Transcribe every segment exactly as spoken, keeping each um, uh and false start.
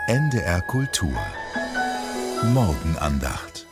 N D R Kultur Morgenandacht.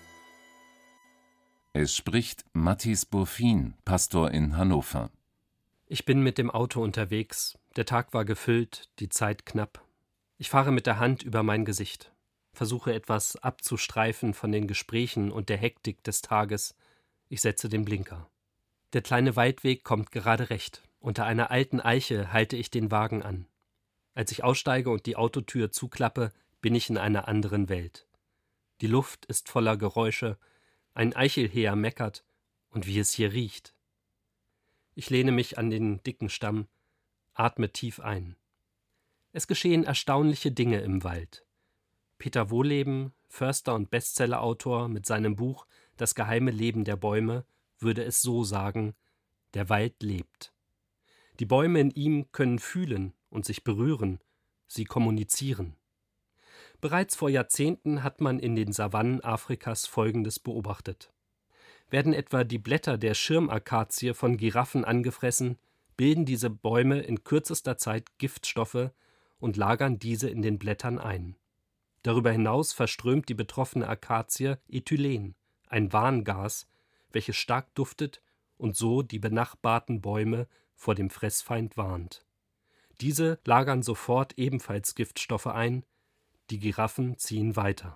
Es spricht Mathis Burfin, Pastor in Hannover. Ich bin mit dem Auto unterwegs. Der Tag war gefüllt, die Zeit knapp. Ich fahre mit der Hand über mein Gesicht, versuche etwas abzustreifen von den Gesprächen und der Hektik des Tages. Ich setze den Blinker. Der kleine Waldweg kommt gerade recht. Unter einer alten Eiche halte ich den Wagen an. Als ich aussteige und die Autotür zuklappe, bin ich in einer anderen Welt. Die Luft ist voller Geräusche, ein Eichelheer meckert, und wie es hier riecht. Ich lehne mich an den dicken Stamm, atme tief ein. Es geschehen erstaunliche Dinge im Wald. Peter Wohleben, Förster und Bestsellerautor mit seinem Buch »Das geheime Leben der Bäume«, würde es so sagen: Der Wald lebt. Die Bäume in ihm können fühlen und sich berühren, sie kommunizieren. Bereits vor Jahrzehnten hat man in den Savannen Afrikas Folgendes beobachtet. Werden etwa die Blätter der Schirmakazie von Giraffen angefressen, bilden diese Bäume in kürzester Zeit Giftstoffe und lagern diese in den Blättern ein. Darüber hinaus verströmt die betroffene Akazie Ethylen, ein Warngas, welches stark duftet und so die benachbarten Bäume vor dem Fressfeind warnt. Diese lagern sofort ebenfalls Giftstoffe ein, die Giraffen ziehen weiter.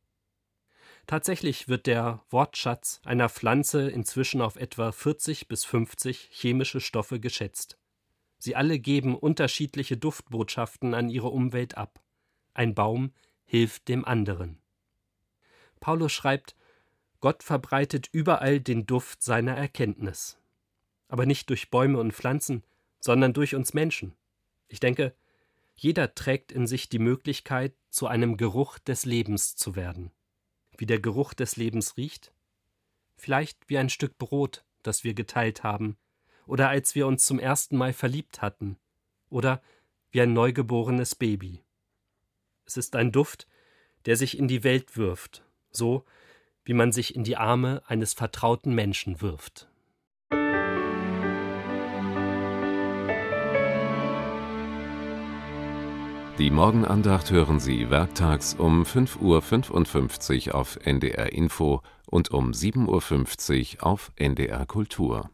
Tatsächlich wird der Wortschatz einer Pflanze inzwischen auf etwa vierzig bis fünfzig chemische Stoffe geschätzt. Sie alle geben unterschiedliche Duftbotschaften an ihre Umwelt ab. Ein Baum hilft dem anderen. Paulus schreibt: Gott verbreitet überall den Duft seiner Erkenntnis. Aber nicht durch Bäume und Pflanzen, sondern durch uns Menschen. Ich denke, jeder trägt in sich die Möglichkeit, zu einem Geruch des Lebens zu werden. Wie der Geruch des Lebens riecht? Vielleicht wie ein Stück Brot, das wir geteilt haben, oder als wir uns zum ersten Mal verliebt hatten, oder wie ein neugeborenes Baby. Es ist ein Duft, der sich in die Welt wirft, so wie man sich in die Arme eines vertrauten Menschen wirft. Die Morgenandacht hören Sie werktags um fünf Uhr fünfundfünfzig auf N D R Info und um sieben Uhr fünfzig auf N D R Kultur.